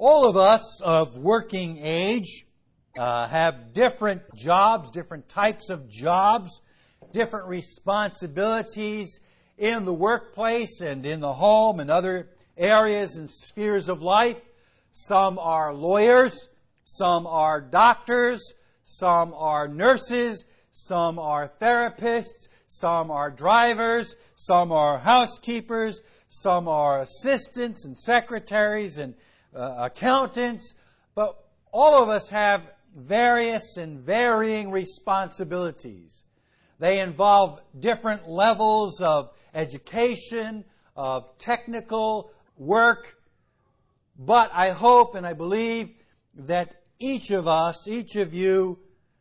All of us of working age have different jobs, different types of jobs, different responsibilities in the workplace and in the home and other areas and spheres of life. Some are lawyers, some are doctors, some are nurses, some are therapists, some are drivers, some are housekeepers, some are assistants and secretaries and accountants. But all of us have various and varying responsibilities. They involve different levels of education, of technical work. But I hope and I believe that each of us, each of you,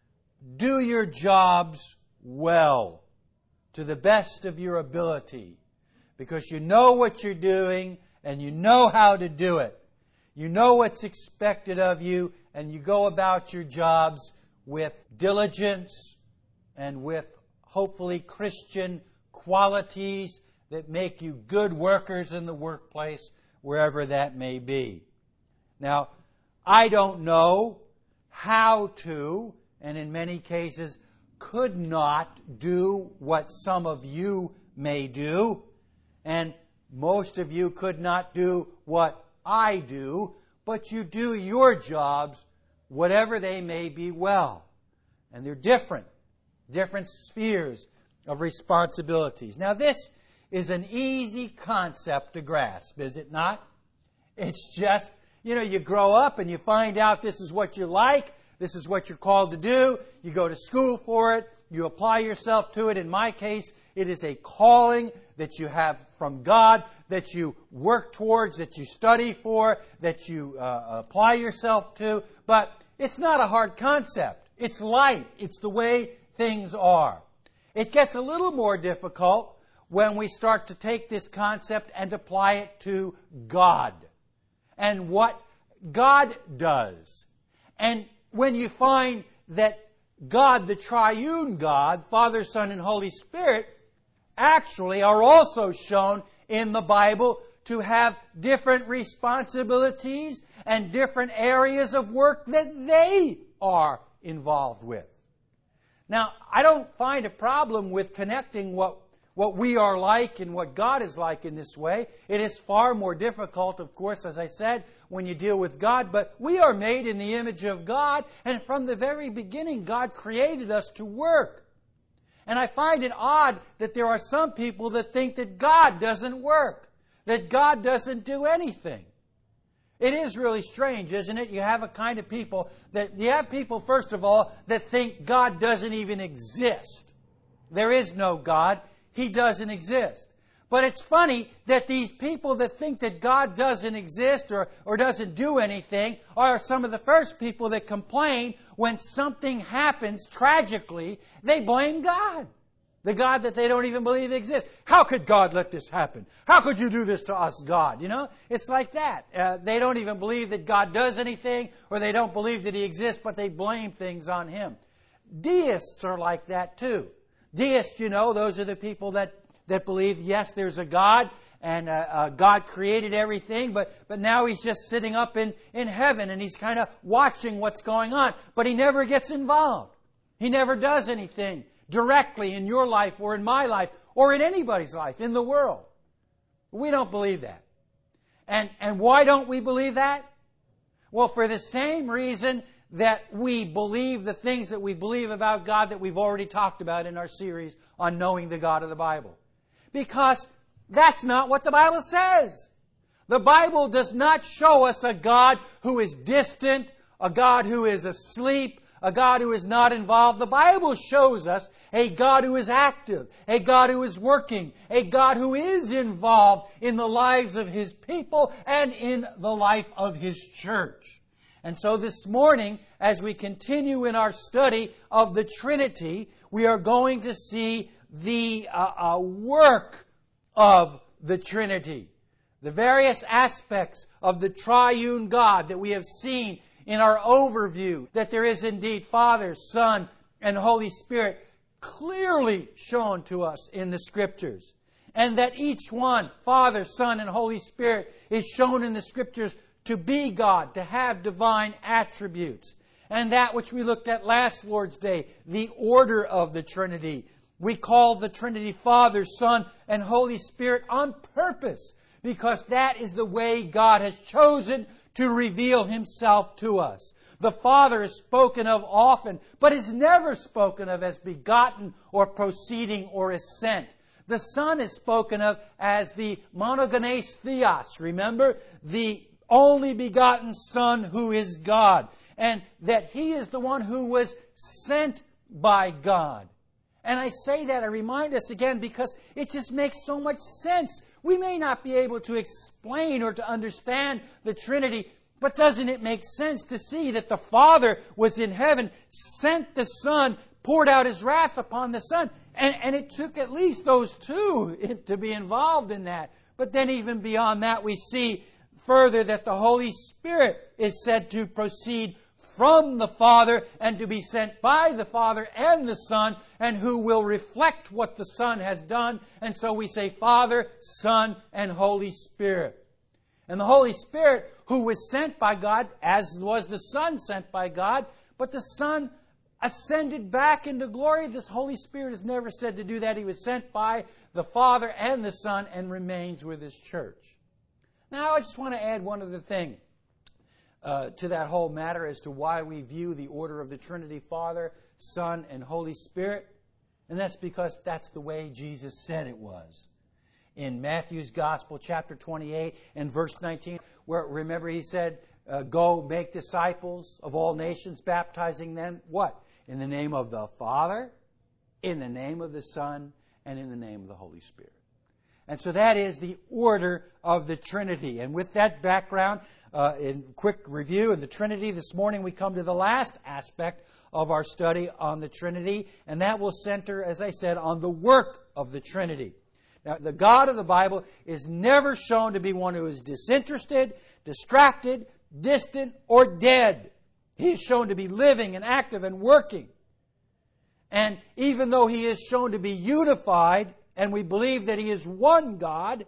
do your jobs well, to the best of your ability, because you know what you're doing and you know how to do it. You know what's expected of you, and you go about your jobs with diligence and with hopefully Christian qualities that make you good workers in the workplace, wherever that may be. Now, I don't know how to, and in many cases could not do what some of you may do, and most of you could not do what I do, but you do your jobs, whatever they may be, well. And they're different spheres of responsibilities. Now, this is an easy concept to grasp, is it not? It's just, you grow up and you find out this is what you like, this is what you're called to do, you go to school for it, you apply yourself to it. In my case, it is a calling that you have from God, that you work towards, that you study for, that you apply yourself to. But it's not a hard concept. It's life. It's the way things are. It gets a little more difficult when we start to take this concept and apply it to God and what God does. And when you find that God, the triune God, Father, Son, and Holy Spirit, actually are also shown in the Bible to have different responsibilities and different areas of work that they are involved with. Now, I don't find a problem with connecting what we are like and what God is like in this way. It is far more difficult, of course, as I said, when you deal with God. But we are made in the image of God, and from the very beginning, God created us to work. And I find it odd that there are some people that think that God doesn't work, that God doesn't do anything. It is really strange, isn't it? You have people, first of all, that think God doesn't even exist. There is no God. He doesn't exist. But it's funny that these people that think that God doesn't exist or doesn't do anything are some of the first people that complain when something happens tragically. They blame God. The God that they don't even believe exists. How could God let this happen? How could you do this to us, God? It's like that. They don't even believe that God does anything, or they don't believe that He exists, but they blame things on Him. Deists are like that too. Deists, those are the people that believe, yes, there's a God, and God created everything, but now He's just sitting up in heaven, and He's kind of watching what's going on, but He never gets involved. He never does anything directly in your life or in my life or in anybody's life in the world. We don't believe that. And why don't we believe that? Well, for the same reason that we believe the things that we believe about God that we've already talked about in our series on knowing the God of the Bible. Because that's not what the Bible says. The Bible does not show us a God who is distant, a God who is asleep, a God who is not involved. The Bible shows us a God who is active, a God who is working, a God who is involved in the lives of His people and in the life of His church. And so this morning, as we continue in our study of the Trinity, we are going to see the work of the Trinity, the various aspects of the triune God that we have seen in our overview, that there is indeed Father, Son, and Holy Spirit clearly shown to us in the Scriptures. And that each one, Father, Son, and Holy Spirit, is shown in the Scriptures to be God, to have divine attributes. And that which we looked at last Lord's Day, the order of the Trinity. We call the Trinity Father, Son, and Holy Spirit on purpose, because that is the way God has chosen to reveal Himself to us. The Father is spoken of often, but is never spoken of as begotten or proceeding or as sent. The Son is spoken of as the monogenes theos, remember? The only begotten Son who is God. And that He is the one who was sent by God. And I say that, I remind us again, because it just makes so much sense. We may not be able to explain or to understand the Trinity, but doesn't it make sense to see that the Father was in heaven, sent the Son, poured out His wrath upon the Son, and it took at least those two to be involved in that. But then even beyond that, we see further that the Holy Spirit is said to proceed from the Father and to be sent by the Father and the Son, and who will reflect what the Son has done. And so we say Father, Son, and Holy Spirit. And the Holy Spirit, who was sent by God, as was the Son sent by God, but the Son ascended back into glory. This Holy Spirit is never said to do that. He was sent by the Father and the Son and remains with His church. Now I just want to add one other thing to that whole matter as to why we view the order of the Trinity, Father, Son, and Holy Spirit. And that's because that's the way Jesus said it was. In Matthew's Gospel, chapter 28 and verse 19, where, remember, He said, go make disciples of all nations, baptizing them, what? In the name of the Father, in the name of the Son, and in the name of the Holy Spirit. And so that is the order of the Trinity. And with that background, in quick review of the Trinity, this morning we come to the last aspect of our study on the Trinity, and that will center, as I said, on the work of the Trinity. Now, the God of the Bible is never shown to be one who is disinterested, distracted, distant, or dead. He is shown to be living and active and working. And even though He is shown to be unified, and we believe that He is one God,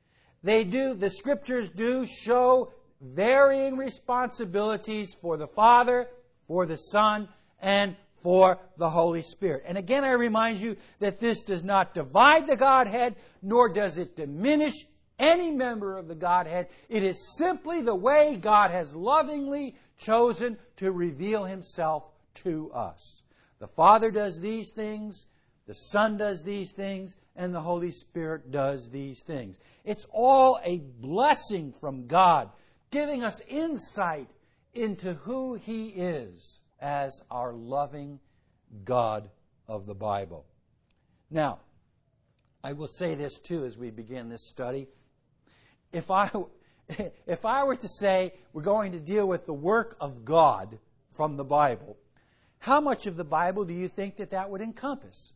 the Scriptures do show varying responsibilities for the Father, for the Son, and for the Holy Spirit. And again, I remind you that this does not divide the Godhead, nor does it diminish any member of the Godhead. It is simply the way God has lovingly chosen to reveal Himself to us. The Father does these things, the Son does these things, and the Holy Spirit does these things. It's all a blessing from God, giving us insight into who He is as our loving God of the Bible. Now, I will say this too as we begin this study. If I were to say we're going to deal with the work of God from the Bible, how much of the Bible do you think that would encompass?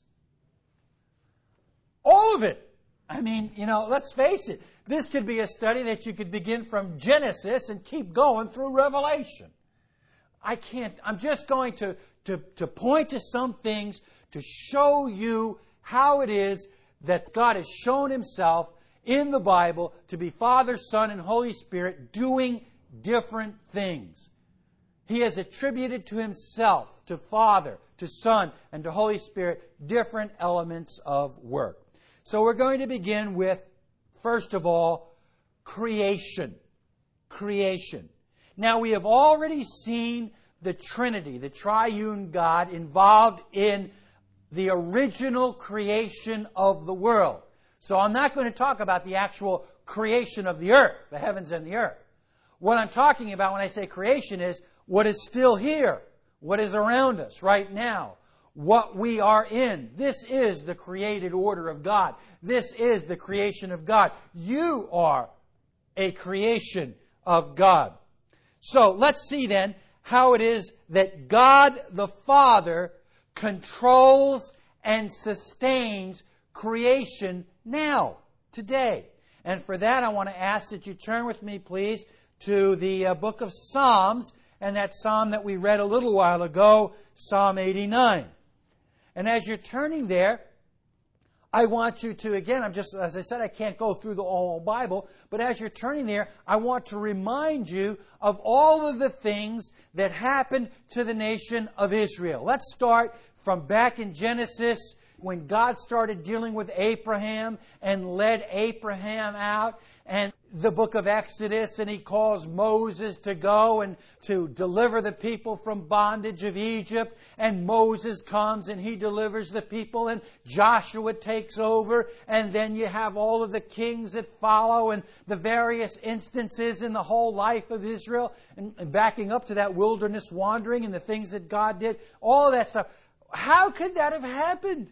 All of it. I mean, let's face it. This could be a study that you could begin from Genesis and keep going through Revelation. I'm just going to point to some things to show you how it is that God has shown Himself in the Bible to be Father, Son, and Holy Spirit doing different things. He has attributed to Himself, to Father, to Son, and to Holy Spirit, different elements of work. So we're going to begin with, first of all, creation. Creation. Now, we have already seen the Trinity, the triune God, involved in the original creation of the world. So I'm not going to talk about the actual creation of the earth, the heavens and the earth. What I'm talking about when I say creation is what is still here, what is around us right now, what we are in. This is the created order of God. This is the creation of God. You are a creation of God. So let's see then how it is that God the Father controls and sustains creation now, today. And for that, I want to ask that you turn with me, please, to the book of Psalms, and that psalm that we read a little while ago, Psalm 89. And as you're turning there, I want you to, again, as I said, I can't go through the whole Bible, but as you're turning there, I want to remind you of all of the things that happened to the nation of Israel. Let's start from back in Genesis, when God started dealing with Abraham and led Abraham out, and the book of Exodus, and He calls Moses to go and to deliver the people from bondage of Egypt, and Moses comes and he delivers the people, and Joshua takes over, and then you have all of the kings that follow, and the various instances in the whole life of Israel, and backing up to that wilderness wandering and the things that God did, all of that stuff. How could that have happened?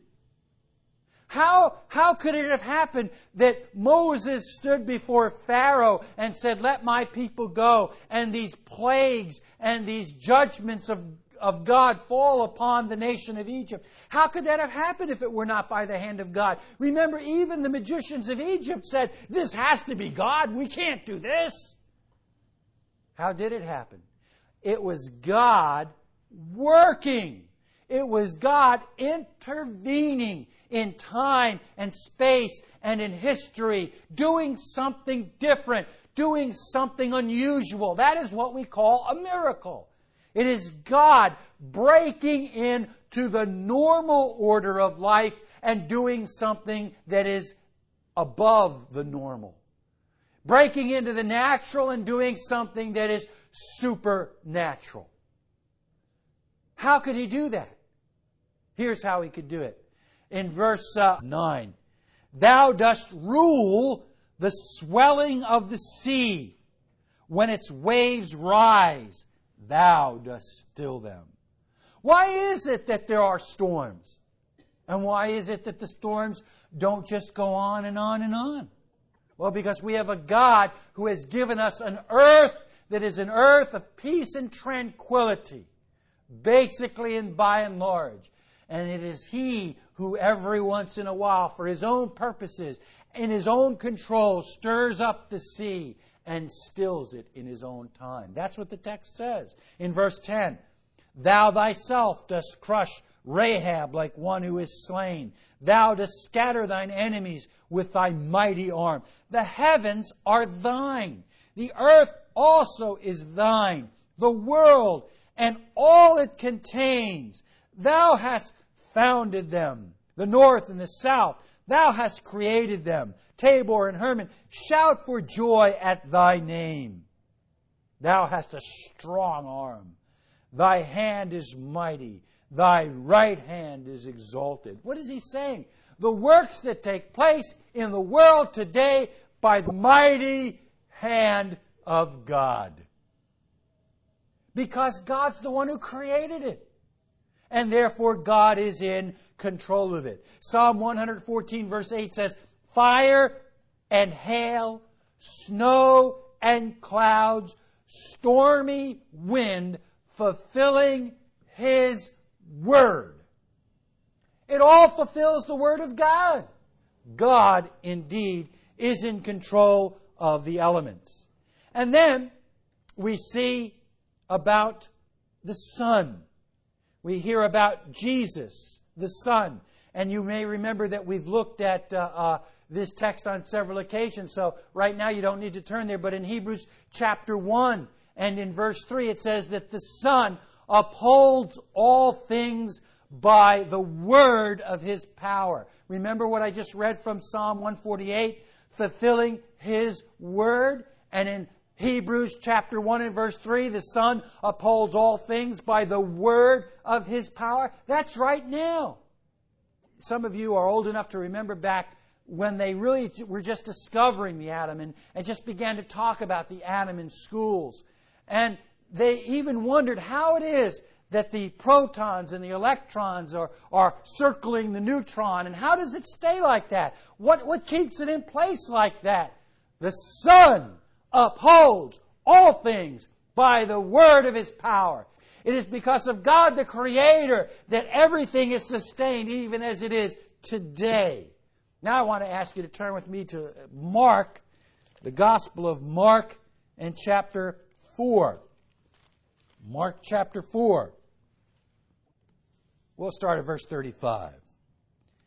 How could it have happened that Moses stood before Pharaoh and said, "Let my people go," and these plagues and these judgments of God fall upon the nation of Egypt? How could that have happened if it were not by the hand of God? Remember, even the magicians of Egypt said, "This has to be God. We can't do this." How did it happen? It was God working. It was God intervening in time and space and in history, doing something different, doing something unusual. That is what we call a miracle. It is God breaking into the normal order of life and doing something that is above the normal. Breaking into the natural and doing something that is supernatural. How could He do that? Here's how He could do it. In verse 9, "Thou dost rule the swelling of the sea. When its waves rise, Thou dost still them." Why is it that there are storms? And why is it that the storms don't just go on and on and on? Well, because we have a God who has given us an earth that is an earth of peace and tranquility, basically and by and large. And it is He who every once in a while, for His own purposes, in His own control, stirs up the sea and stills it in His own time. That's what the text says. In verse 10, "Thou thyself dost crush Rahab like one who is slain. Thou dost scatter thine enemies with thy mighty arm. The heavens are thine. The earth also is thine. The world and all it contains. Thou hast founded them. The north and the south, Thou hast created them. Tabor and Hermon, shout for joy at Thy name. Thou hast a strong arm. Thy hand is mighty. Thy right hand is exalted." What is He saying? The works that take place in the world today by the mighty hand of God. Because God's the one who created it. And therefore God is in control of it. Psalm 114 verse 8 says, "Fire and hail, snow and clouds, stormy wind, fulfilling His word." It all fulfills the word of God. God indeed is in control of the elements. And then we see about the Son. We hear about Jesus, the Son. And you may remember that we've looked at this text on several occasions. So right now you don't need to turn there. But in Hebrews chapter 1 and in verse 3 it says that the Son upholds all things by the word of His power. Remember what I just read from Psalm 148? Fulfilling His word. And in Hebrews chapter 1 and verse 3, the Son upholds all things by the word of His power. That's right now. Some of you are old enough to remember back when they really were just discovering the atom and just began to talk about the atom in schools. And they even wondered how it is that the protons and the electrons are circling the neutron. And how does it stay like that? What keeps it in place like that? The Son upholds all things by the word of His power. It is because of God the Creator that everything is sustained even as it is today. Now I want to ask you to turn with me to Mark, the Gospel of Mark and chapter 4. Mark chapter 4. We'll start at verse 35.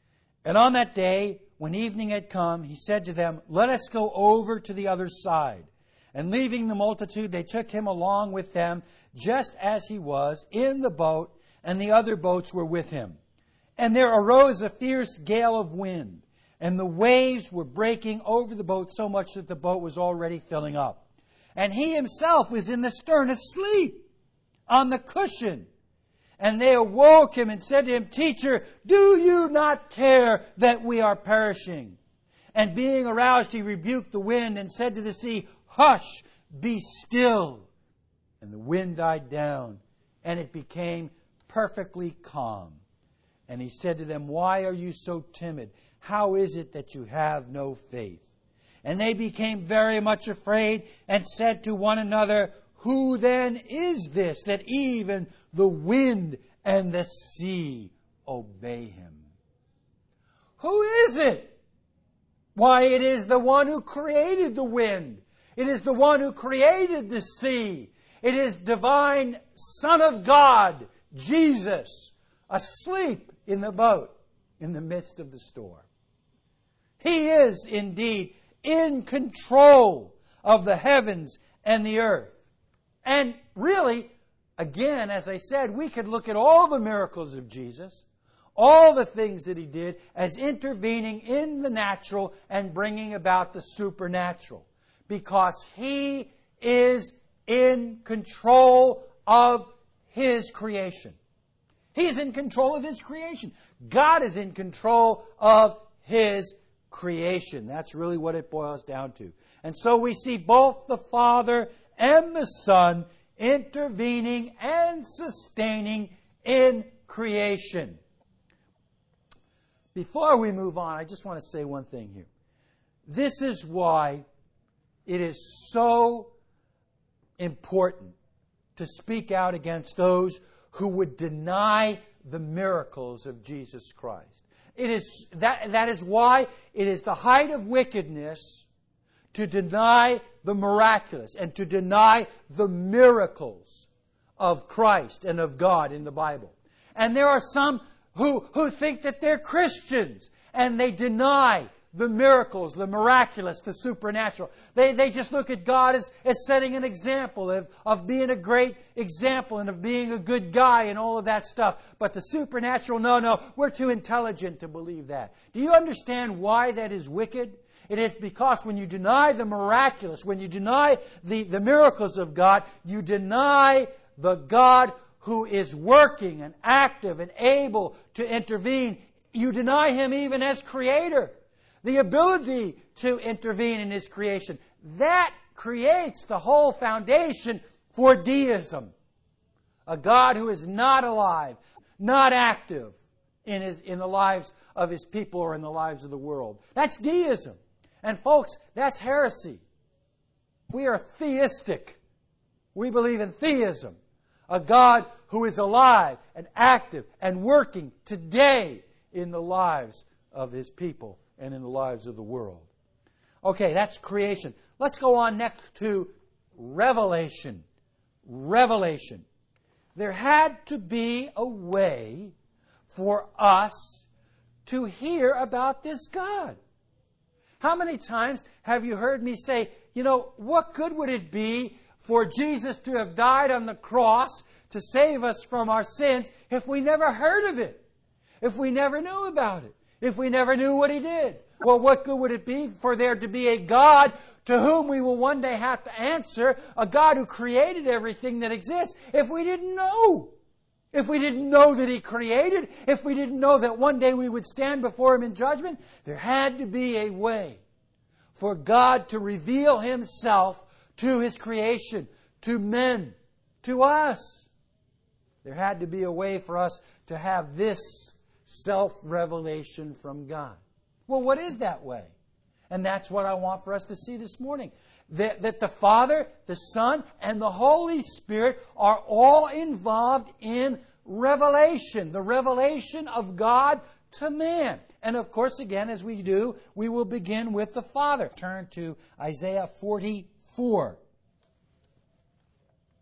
And on that day, when evening had come, he said to them, "Let us go over to the other side." And leaving the multitude, they took him along with them, just as he was, in the boat, and the other boats were with him. And there arose a fierce gale of wind, and the waves were breaking over the boat so much that the boat was already filling up. And he himself was in the stern, asleep on the cushion. And they awoke him and said to him, "Teacher, do you not care that we are perishing?" And being aroused, he rebuked the wind and said to the sea, "Hush, be still." And the wind died down, and it became perfectly calm. And he said to them, "Why are you so timid? How is it that you have no faith?" And they became very much afraid and said to one another, "Who then is this that even the wind and the sea obey him?" Who is it? Why, it is the one who created the wind. It is the one who created the sea. It is divine Son of God, Jesus, asleep in the boat in the midst of the storm. He is indeed in control of the heavens and the earth. And really, again, as I said, we could look at all the miracles of Jesus, all the things that he did, as intervening in the natural and bringing about the supernatural. Because he is in control of his creation. He's in control of his creation. God is in control of his creation. That's really what it boils down to. And so we see both the Father and the Son intervening and sustaining in creation. Before we move on, I just want to say one thing here. This is why it is so important to speak out against those who would deny the miracles of Jesus Christ. That is why it is the height of wickedness to deny the miraculous and to deny the miracles of Christ and of God in the Bible. And there are some who think that they're Christians and they deny the miracles, the miraculous, the supernatural. They just look at God as setting an example of being a great example and of being a good guy and all of that stuff. But the supernatural, no, we're too intelligent to believe that. Do you understand why that is wicked? It is because when you deny the miraculous, when you deny the miracles of God, you deny the God who is working and active and able to intervene. You deny him even as creator. The ability to intervene in his creation. That creates the whole foundation for deism. A God who is not alive, not active in the lives of his people or in the lives of the world. That's deism. And folks, that's heresy. We are theistic. We believe in theism. A God who is alive and active and working today in the lives of his people and in the lives of the world. Okay, that's creation. Let's go on next to revelation. Revelation. There had to be a way for us to hear about this God. How many times have you heard me say, what good would it be for Jesus to have died on the cross to save us from our sins if we never heard of it? If we never knew about it? If we never knew what he did? Well, what good would it be for there to be a God to whom we will one day have to answer, a God who created everything that exists, if we didn't know? If we didn't know that he created, if we didn't know that one day we would stand before him in judgment, there had to be a way for God to reveal himself to his creation, to men, to us. There had to be a way for us to have this self-revelation from God. Well, what is that way? And that's what I want for us to see this morning. That the Father, the Son, and the Holy Spirit are all involved in revelation. The revelation of God to man. And of course, again, as we do, we will begin with the Father. Turn to Isaiah 44.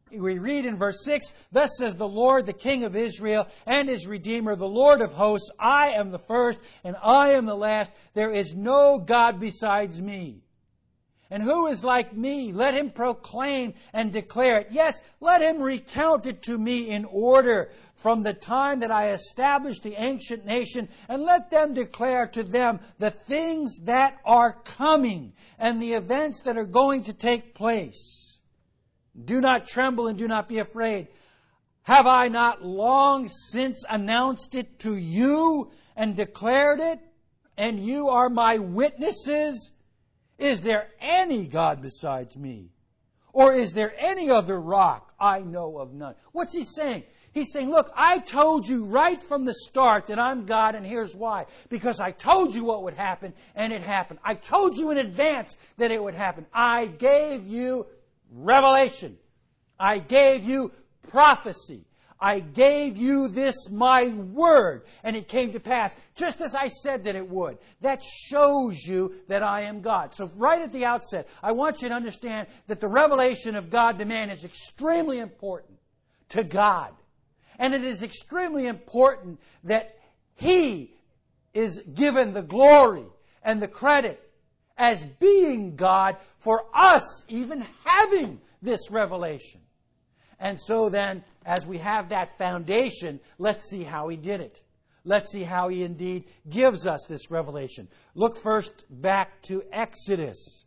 we read in verse 6, "Thus says the Lord, the King of Israel and His Redeemer, the Lord of hosts, I am the first and I am the last. There is no God besides me. And who is like me? Let him proclaim and declare it. Yes, let him recount it to me in order from the time that I established the ancient nation, and let them declare to them the things that are coming and the events that are going to take place. Do not tremble and do not be afraid. Have I not long since announced it to you and declared it? And you are my witnesses. Is there any God besides me? Or is there any other rock? I know of none." What's he saying? He's saying, look, I told you right from the start that I'm God, and here's why. Because I told you what would happen, and it happened. I told you in advance that it would happen. I gave you revelation. I gave you prophecy. I gave you this, my word, and it came to pass, just as I said that it would. That shows you that I am God. So right at the outset, I want you to understand that the revelation of God to man is extremely important to God. And it is extremely important that He is given the glory and the credit as being God for us even having this revelation. And so then, as we have that foundation, let's see how He did it. Let's see how He indeed gives us this revelation. Look first back to Exodus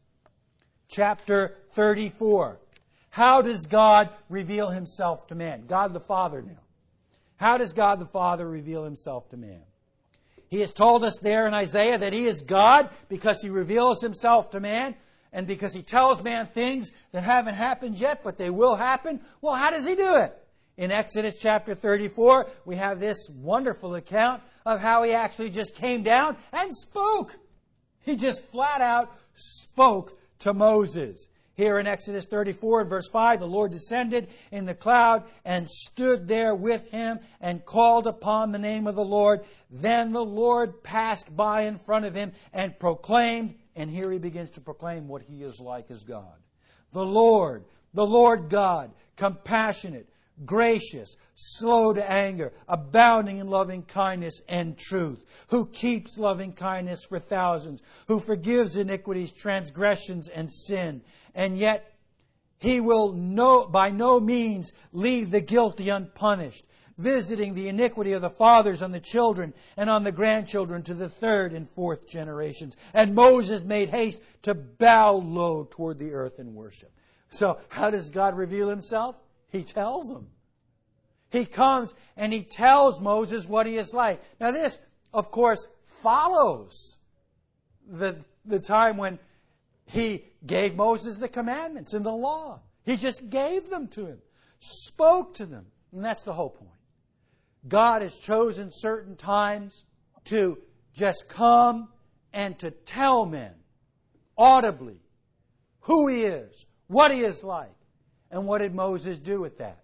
chapter 34. How does God reveal Himself to man? God the Father now. How does God the Father reveal Himself to man? He has told us there in Isaiah that He is God because He reveals Himself to man. And because He tells man things that haven't happened yet, but they will happen. Well, how does He do it? In Exodus chapter 34, we have this wonderful account of how He actually just came down and spoke. He just flat out spoke to Moses. Here in Exodus 34, verse 5, the Lord descended in the cloud and stood there with him and called upon the name of the Lord. Then the Lord passed by in front of him and proclaimed, and here He begins to proclaim what He is like as God. The Lord God, compassionate, gracious, slow to anger, abounding in loving kindness and truth, who keeps loving kindness for thousands, who forgives iniquities, transgressions, and sin. And yet He will by no means leave the guilty unpunished, visiting the iniquity of the fathers on the children and on the grandchildren to the third and fourth generations. And Moses made haste to bow low toward the earth in worship. So how does God reveal Himself? He tells him. He comes and He tells Moses what He is like. Now this, of course, follows the time when He gave Moses the commandments and the law. He just gave them to him, spoke to them. And that's the whole point. God has chosen certain times to just come and to tell men audibly who He is, what He is like. And what did Moses do with that?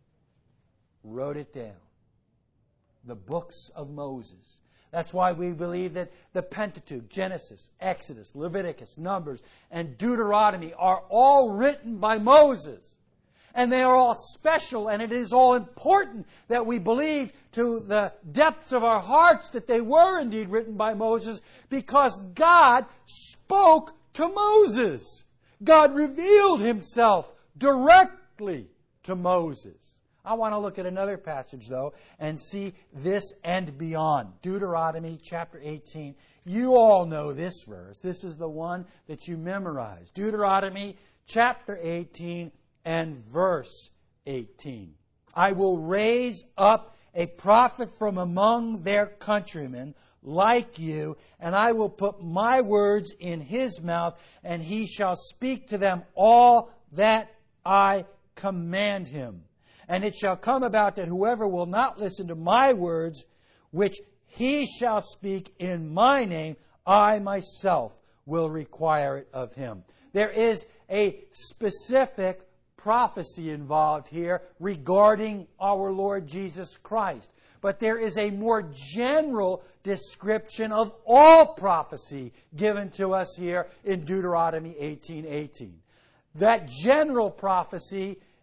Wrote it down. The books of Moses. That's why we believe that the Pentateuch, Genesis, Exodus, Leviticus, Numbers, and Deuteronomy are all written by Moses. And they are all special, and it is all important that we believe to the depths of our hearts that they were indeed written by Moses, because God spoke to Moses. God revealed Himself directly to Moses. I want to look at another passage, though, and see this and beyond. Deuteronomy chapter 18. You all know this verse. This is the one that you memorized. Deuteronomy chapter 18 and verse 18. I will raise up a prophet from among their countrymen like you, and I will put my words in his mouth, and he shall speak to them all that I command him. And it shall come about that whoever will not listen to my words, which he shall speak in my name, I myself will require it of him. There is a specific prophecy involved here regarding our Lord Jesus Christ. But there is a more general description of all prophecy given to us here in Deuteronomy 18:18. That general prophecy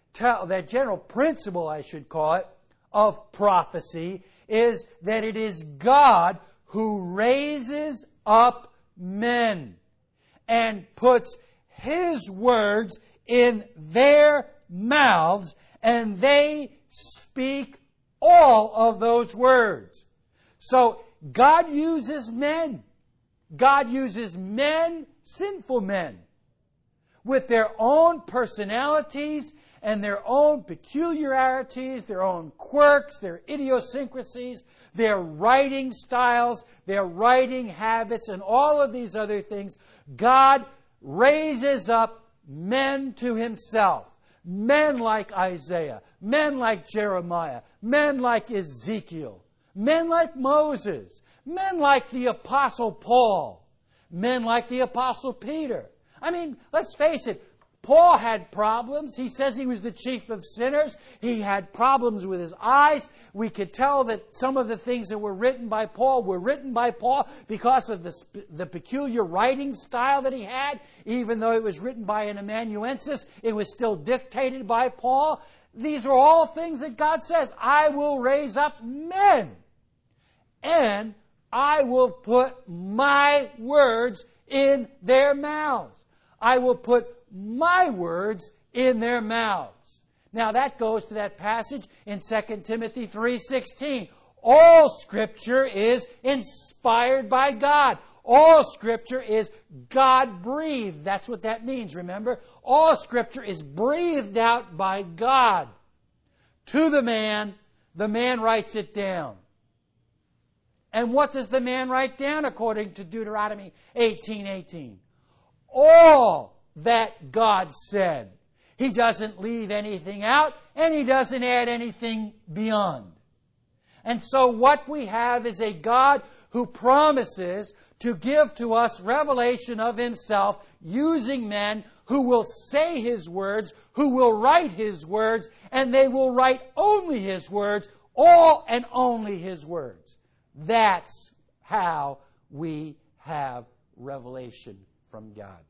that general principle, I should call it, of prophecy is that it is God who raises up men and puts His words in their mouths, and they speak all of those words. So God uses men. God uses men, sinful men, with their own personalities and their own peculiarities, their own quirks, their idiosyncrasies, their writing styles, their writing habits, and all of these other things. God raises up men to Himself. Men like Isaiah, men like Jeremiah, men like Ezekiel, men like Moses, men like the Apostle Paul, men like the Apostle Peter. I mean, let's face it, Paul had problems. He says he was the chief of sinners. He had problems with his eyes. We could tell that some of the things that were written by Paul because of the peculiar writing style that he had. Even though it was written by an amanuensis, it was still dictated by Paul. These are all things that God says, I will raise up men, and I will put my words in their mouths. I will put my words in their mouths. Now that goes to that passage in 2 Timothy 3:16. All Scripture is inspired by God. All Scripture is God-breathed. That's what that means, remember? All Scripture is breathed out by God. To the man writes it down. And what does the man write down according to Deuteronomy 18:18? All that God said. He doesn't leave anything out, and He doesn't add anything beyond. And so what we have is a God who promises to give to us revelation of Himself using men who will say His words, who will write His words, and they will write only His words, all and only His words. That's how we have revelation from God.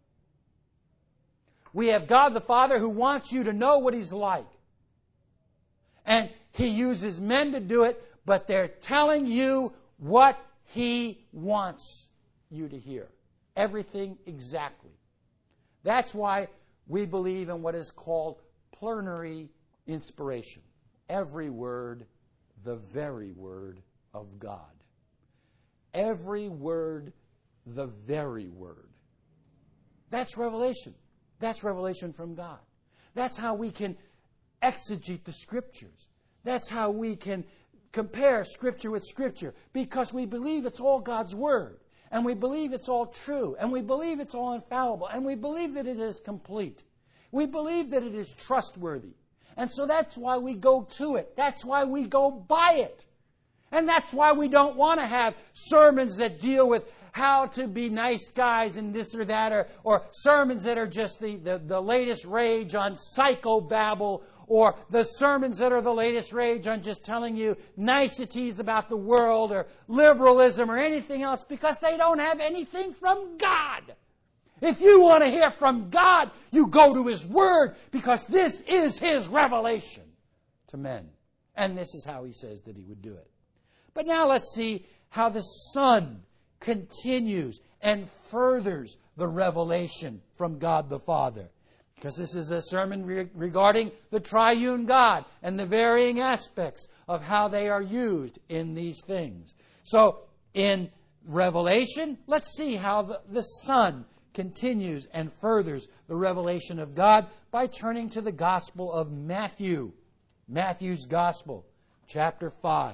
We have God the Father who wants you to know what He's like. And He uses men to do it, but they're telling you what He wants you to hear. Everything exactly. That's why we believe in what is called plenary inspiration. Every word, the very word of God. Every word, the very word. That's revelation. That's revelation from God. That's how we can exegete the Scriptures. That's how we can compare Scripture with Scripture, because we believe it's all God's Word, and we believe it's all true, and we believe it's all infallible, and we believe that it is complete. We believe that it is trustworthy. And so that's why we go to it. That's why we go by it. And that's why we don't want to have sermons that deal with how to be nice guys and this or that, or sermons that are just the latest rage on psychobabble, or the sermons that are the latest rage on just telling you niceties about the world or liberalism or anything else, because they don't have anything from God. If you want to hear from God, you go to His Word, because this is His revelation to men. And this is how He says that He would do it. But now let's see how the Son continues and furthers the revelation from God the Father. Because this is a sermon regarding the triune God and the varying aspects of how they are used in these things. So in Revelation, let's see how the Son continues and furthers the revelation of God by turning to the Gospel of Matthew. Matthew's Gospel, chapter 5.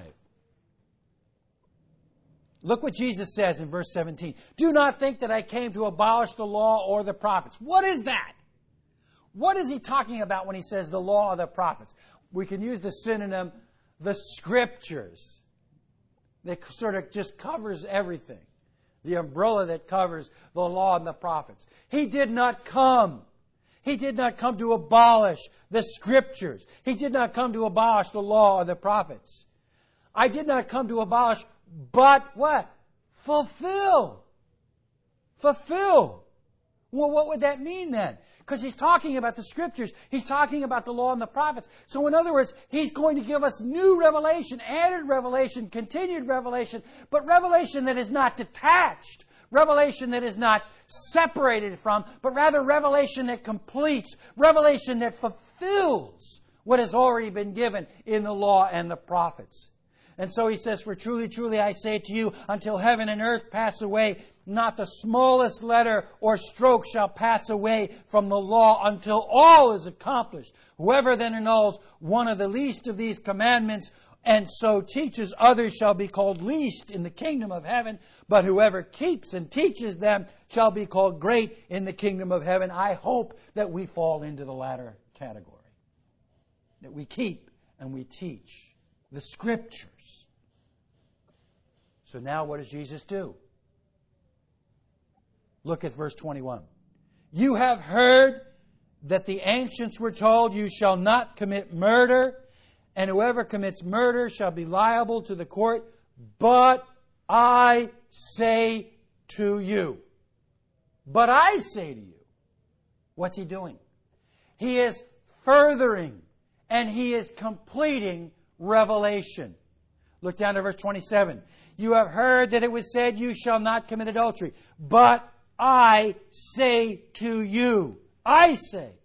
Look what Jesus says in verse 17. Do not think that I came to abolish the law or the prophets. What is that? What is He talking about when He says the law or the prophets? We can use the synonym, the Scriptures. That sort of just covers everything. The umbrella that covers the law and the prophets. He did not come. He did not come to abolish the Scriptures. He did not come to abolish the law or the prophets. I did not come to abolish, but what? Fulfill. Fulfill. Well, what would that mean then? Because He's talking about the Scriptures. He's talking about the law and the prophets. So in other words, He's going to give us new revelation, added revelation, continued revelation, but revelation that is not detached, revelation that is not separated from, but rather revelation that completes, revelation that fulfills what has already been given in the law and the prophets. And so He says, "For truly, truly, I say to you, until heaven and earth pass away, not the smallest letter or stroke shall pass away from the law until all is accomplished. Whoever then annuls one of the least of these commandments and so teaches others shall be called least in the kingdom of heaven. But whoever keeps and teaches them shall be called great in the kingdom of heaven." I hope that we fall into the latter category. That we keep and we teach the Scriptures. So now what does Jesus do? Look at verse 21. "You have heard that the ancients were told, 'You shall not commit murder, and whoever commits murder shall be liable to the court.' But I say to you." But I say to you. What's He doing? He is furthering and He is completing revelation. Look down to verse 27. "You have heard that it was said, 'You shall not commit adultery.' But I say to you." I say.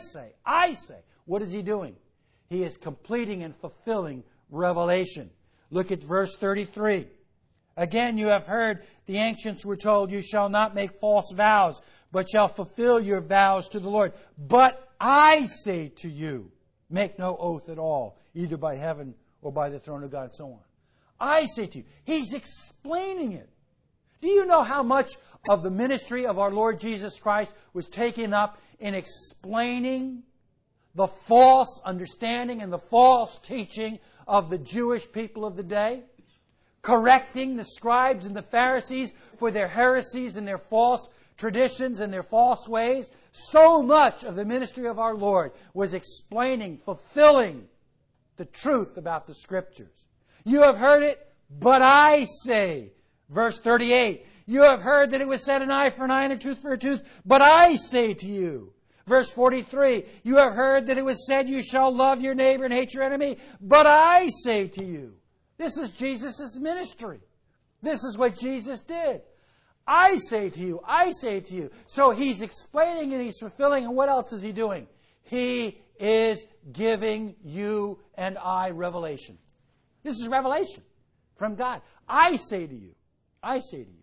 What is He doing? He is completing and fulfilling revelation. Look at verse 33. "Again, you have heard the ancients were told, 'You shall not make false vows, but shall fulfill your vows to the Lord.' But I say to you, make no oath at all, either by heaven or by the throne of God," and so on. I say to you. He's explaining it. Do you know how much of the ministry of our Lord Jesus Christ was taken up in explaining the false understanding and the false teaching of the Jewish people of the day? Correcting the scribes and the Pharisees for their heresies and their false traditions and their false ways. So much of the ministry of our Lord was explaining, fulfilling the truth about the Scriptures. "You have heard it, but I say," verse 38, "You have heard that it was said, 'An eye for an eye and a tooth for a tooth,' but I say to you." Verse 43, "You have heard that it was said, 'You shall love your neighbor and hate your enemy,' but I say to you." This is Jesus' ministry. This is what Jesus did. I say to you, I say to you. So He's explaining and He's fulfilling, and what else is He doing? He is giving you and I revelation. This is revelation from God. I say to you. I say to you.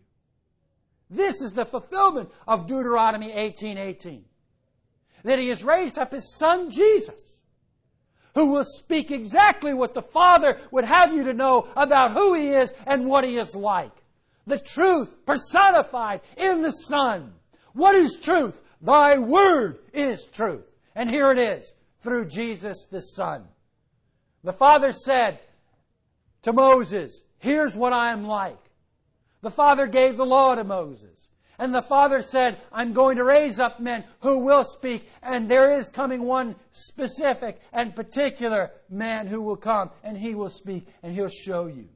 This is the fulfillment of Deuteronomy 18:18. That He has raised up His Son Jesus, who will speak exactly what the Father would have you to know about who He is and what He is like. The truth personified in the Son. What is truth? Thy word is truth. And here it is, through Jesus the Son. The Father said to Moses, "Here's what I am like." The Father gave the law to Moses. And the Father said, "I'm going to raise up men who will speak, and there is coming one specific and particular man who will come, and He will speak, and He'll show you."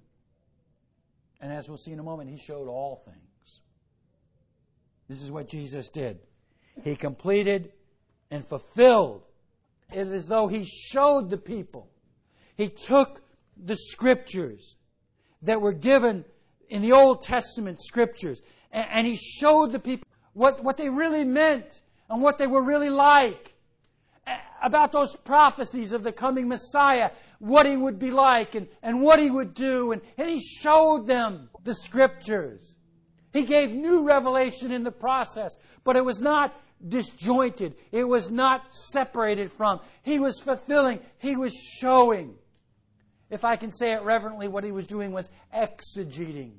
And as we'll see in a moment, He showed all things. This is what Jesus did. He completed and fulfilled. It is as though He showed the people. He took the Scriptures that were given in the Old Testament Scriptures, and He showed the people what they really meant and what they were really like, about those prophecies of the coming Messiah, what He would be like and what He would do, and He showed them the Scriptures. He gave new revelation in the process, but it was not disjointed. It was not separated from. He was fulfilling. He was showing. If I can say it reverently, what He was doing was exegeting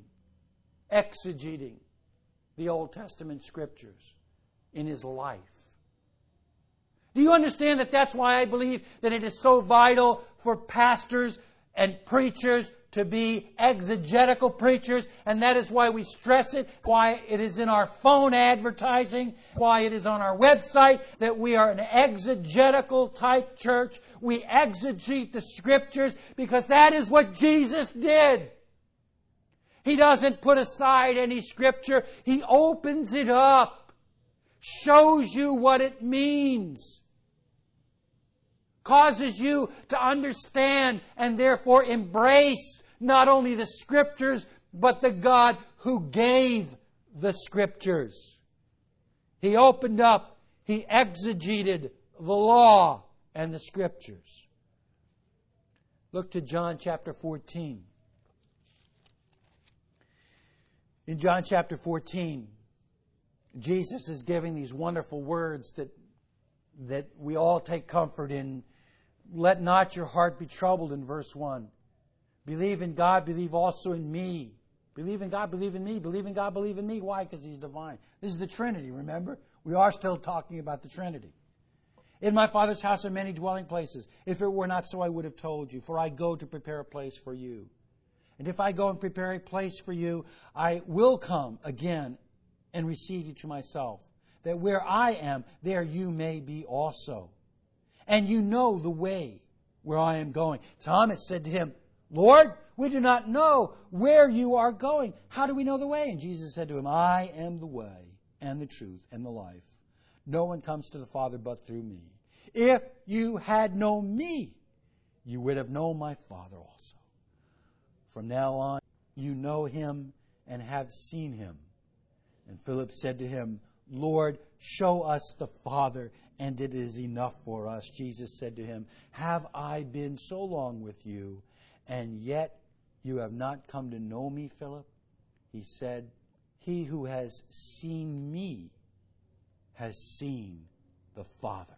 the Old Testament Scriptures in His life. Do you understand that that's why I believe that it is so vital for pastors and preachers to be exegetical preachers, and that is why we stress it, why it is in our phone advertising, why it is on our website, that we are an exegetical type church. We exegete the Scriptures because that is what Jesus did. He doesn't put aside any Scripture. He opens it up shows you what it means, causes you to understand and therefore embrace not only the Scriptures, but the God who gave the Scriptures. He opened up, He exegeted the law and the Scriptures. Look to John chapter 14. In John chapter 14, Jesus is giving these wonderful words that we all take comfort in. Let not your heart be troubled, in verse 1. Believe in God, believe also in me. Believe in God, believe in me. Believe in God, believe in me. Why? Because He's divine. This is the Trinity, remember? We are still talking about the Trinity. In my Father's house are many dwelling places. If it were not so, I would have told you, for I go to prepare a place for you. And if I go and prepare a place for you, I will come again and receive you to myself, that where I am, there you may be also. And you know the way where I am going. Thomas said to Him, Lord, we do not know where you are going. How do we know the way? And Jesus said to him, I am the way and the truth and the life. No one comes to the Father but through me. If you had known me, you would have known my Father also. From now on, you know Him and have seen Him. And Philip said to Him, Lord, show us the Father, and it is enough for us. Jesus said to him, have I been so long with you, and yet you have not come to know me, Philip? He said, he who has seen me has seen the Father.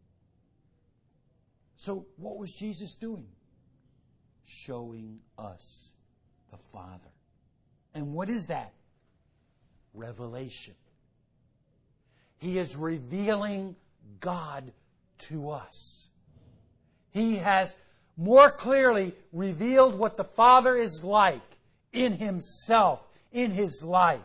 So what was Jesus doing? Showing us the Father. And what is that? Revelation. He is revealing God to us. He has more clearly revealed what the Father is like in Himself, in His life.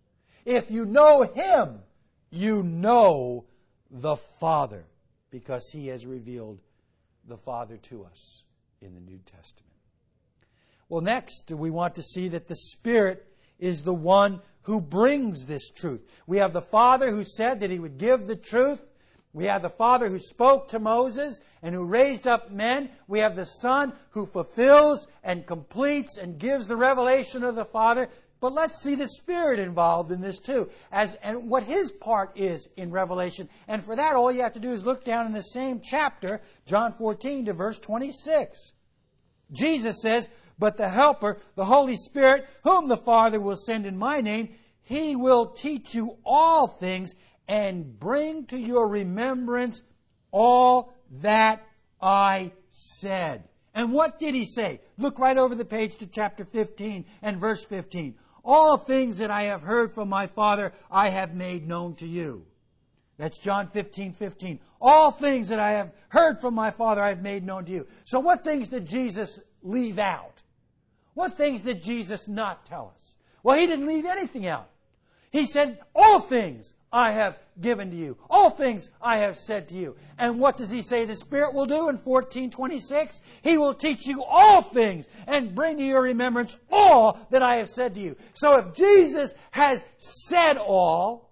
If you know Him, you know the Father, because He has revealed the Father to us in the New Testament. Well, next, we want to see that the Spirit is the one who brings this truth. We have the Father who said that He would give the truth. We have the Father who spoke to Moses and who raised up men. We have the Son who fulfills and completes and gives the revelation of the Father. But let's see the Spirit involved in this too, and what His part is in revelation. And for that, all you have to do is look down in the same chapter, John 14 to verse 26. Jesus says, but the Helper, the Holy Spirit, whom the Father will send in my name, He will teach you all things and bring to your remembrance all that I said. And what did He say? Look right over the page to chapter 15 and verse 15. All things that I have heard from my Father, I have made known to you. That's John 15:15. All things that I have heard from my Father, I have made known to you. So what things did Jesus leave out? What things did Jesus not tell us? Well, He didn't leave anything out. He said, all things I have given to you. All things I have said to you. And what does He say the Spirit will do in 14:26? He will teach you all things and bring to your remembrance all that I have said to you. So if Jesus has said all,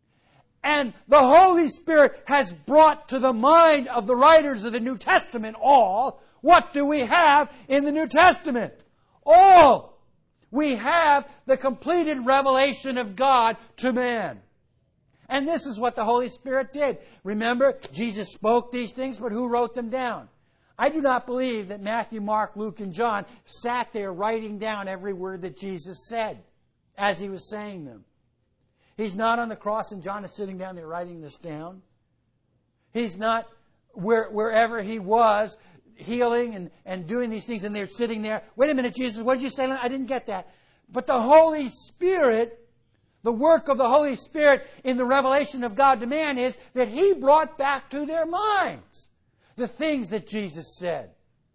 and the Holy Spirit has brought to the mind of the writers of the New Testament all, what do we have in the New Testament? All. We have the completed revelation of God to man. And this is what the Holy Spirit did. Remember, Jesus spoke these things, but who wrote them down? I do not believe that Matthew, Mark, Luke, and John sat there writing down every word that Jesus said as He was saying them. He's not on the cross and John is sitting down there writing this down. He's not wherever He was healing and doing these things, and they're sitting there. Wait a minute, Jesus, what did you say? I didn't get that. But the Holy Spirit, the work of the Holy Spirit in the revelation of God to man is that He brought back to their minds the things that Jesus said.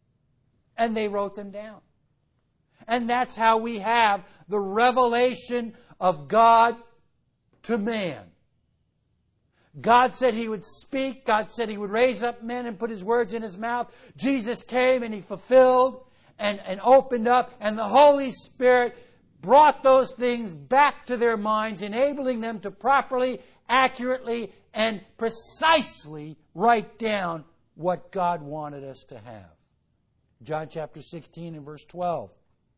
And they wrote them down. And that's how we have the revelation of God to man. God said He would speak. God said He would raise up men and put His words in His mouth. Jesus came and He fulfilled and opened up. And the Holy Spirit brought those things back to their minds, enabling them to properly accurately and precisely write down what God wanted us to have. John chapter 16 and verse 12.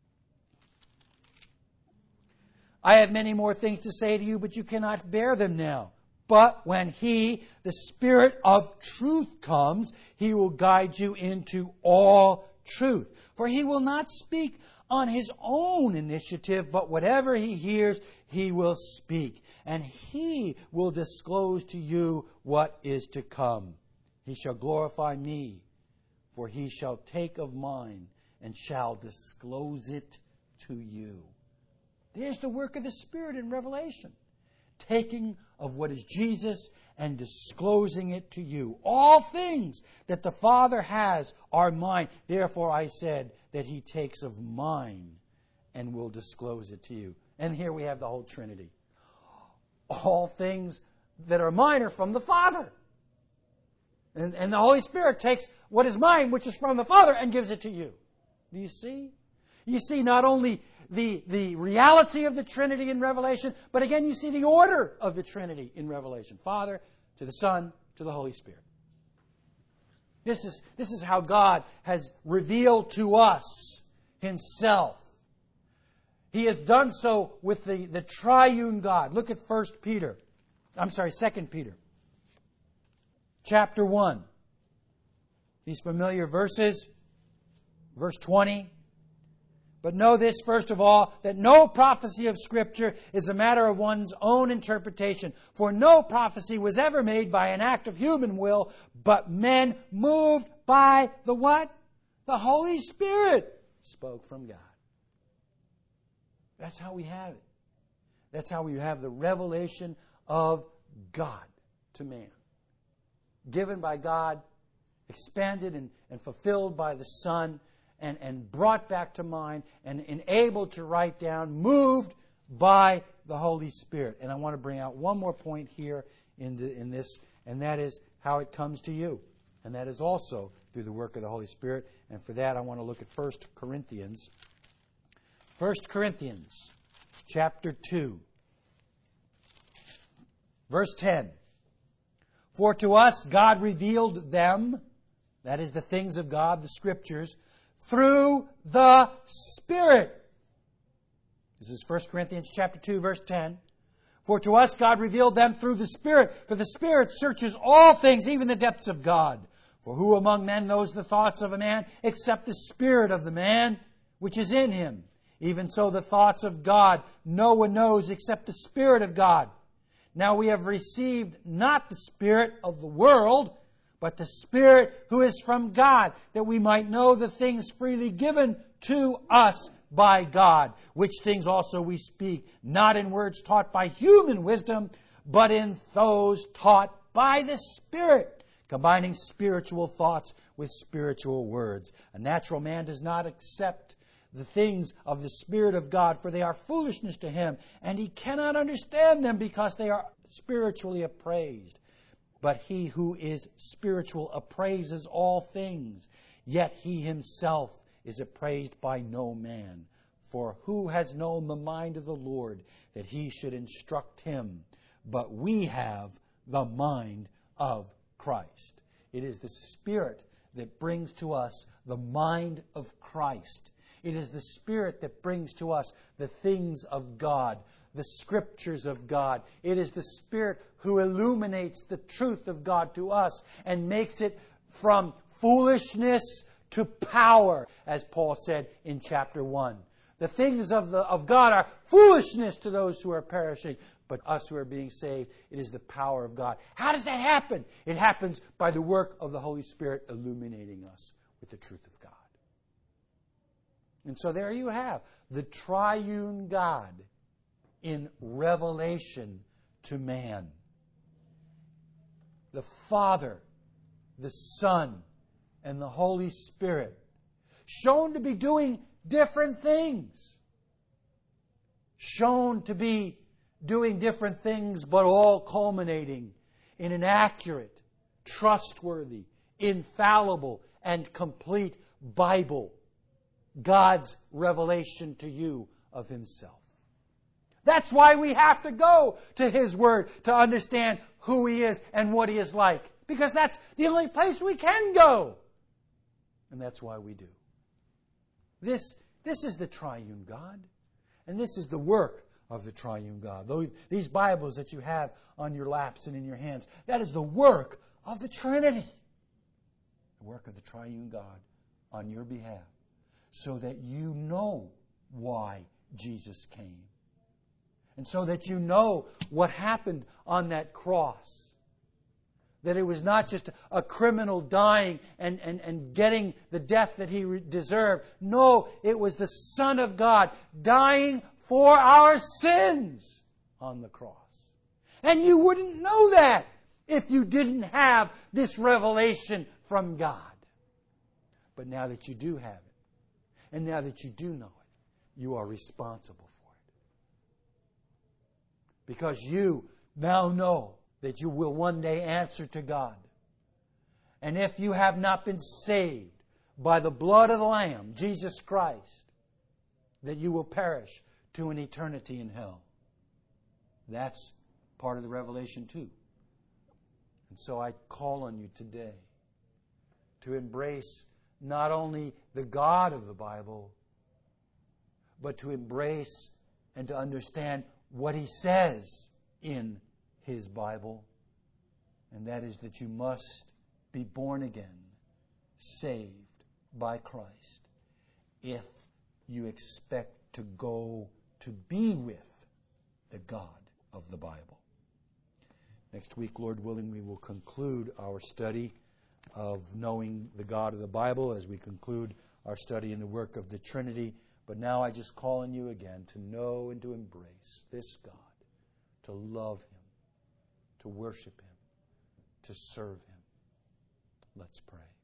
I have many more things to say to you, but you cannot bear them now. But when He, the Spirit of truth, comes, He will guide you into all truth. For He will not speak on His own initiative, but whatever He hears, He will speak. And He will disclose to you what is to come. He shall glorify Me, for He shall take of mine and shall disclose it to you. There's the work of the Spirit in Revelation. Taking of what is Jesus and disclosing it to you. All things that the Father has are mine. Therefore I said that He takes of mine and will disclose it to you. And here we have the whole Trinity. All things that are mine are from the Father. And the Holy Spirit takes what is mine, which is from the Father, and gives it to you. Do you see? You see not only the reality of the Trinity in Revelation, but again you see the order of the Trinity in Revelation. Father, to the Son, to the Holy Spirit. This is how God has revealed to us Himself. He has done so with the triune God. Look at 2 Peter. Chapter 1. These familiar verses. Verse 20. But know this, first of all, that no prophecy of Scripture is a matter of one's own interpretation. For no prophecy was ever made by an act of human will, but men moved by the what? The Holy Spirit spoke from God. That's how we have it. That's how we have the revelation of God to man. Given by God, expanded and fulfilled by the Son, and brought back to mind and enabled to write down, moved by the Holy Spirit. And I want to bring out one more point here in this, and that is how it comes to you. And that is also through the work of the Holy Spirit. And for that, I want to look at 1 Corinthians. 1 Corinthians chapter 2, verse 10. For to us God revealed them, that is the things of God, the Scriptures, through the Spirit. This is 1 Corinthians chapter 2, verse 10. For to us God revealed them through the Spirit. For the Spirit searches all things, even the depths of God. For who among men knows the thoughts of a man, except the spirit of the man which is in him? Even so the thoughts of God no one knows except the Spirit of God. Now we have received not the spirit of the world, but the Spirit who is from God, that we might know the things freely given to us by God, which things also we speak, not in words taught by human wisdom, but in those taught by the Spirit, combining spiritual thoughts with spiritual words. A natural man does not accept the things of the Spirit of God, for they are foolishness to him, and he cannot understand them because they are spiritually appraised. But he who is spiritual appraises all things, yet he himself is appraised by no man. For who has known the mind of the Lord, that he should instruct him? But we have the mind of Christ. It is the Spirit that brings to us the mind of Christ. It is the Spirit that brings to us the things of God, the Scriptures of God. It is the Spirit who illuminates the truth of God to us and makes it from foolishness to power, as Paul said in chapter 1. The things of God are foolishness to those who are perishing, but us who are being saved, it is the power of God. How does that happen? It happens by the work of the Holy Spirit illuminating us with the truth of God. And so there you have the triune God in revelation to man. The Father, the Son, and the Holy Spirit, shown to be doing different things. Shown to be doing different things, but all culminating in an accurate, trustworthy, infallible, and complete Bible. God's revelation to you of Himself. That's why we have to go to His Word to understand who He is and what He is like. Because that's the only place we can go. And that's why we do. This is the triune God. And this is the work of the triune God. These Bibles that you have on your laps and in your hands, that is the work of the Trinity. The work of the triune God on your behalf. So that you know why Jesus came. And so that you know what happened on that cross. That it was not just a criminal dying and getting the death that he deserved. No, it was the Son of God dying for our sins on the cross. And you wouldn't know that if you didn't have this revelation from God. But now that you do have it, and now that you do know it, you are responsible for it. Because you now know that you will one day answer to God. And if you have not been saved by the blood of the Lamb, Jesus Christ, that you will perish to an eternity in hell. That's part of the revelation too. And so I call on you today to embrace not only the God of the Bible, but to embrace and to understand what He says in His Bible. And that is that you must be born again, saved by Christ, if you expect to go to be with the God of the Bible. Next week, Lord willing, we will conclude our study of knowing the God of the Bible as we conclude our study in the work of the Trinity. But now I just call on you again to know and to embrace this God, to love Him, to worship Him, to serve Him. Let's pray.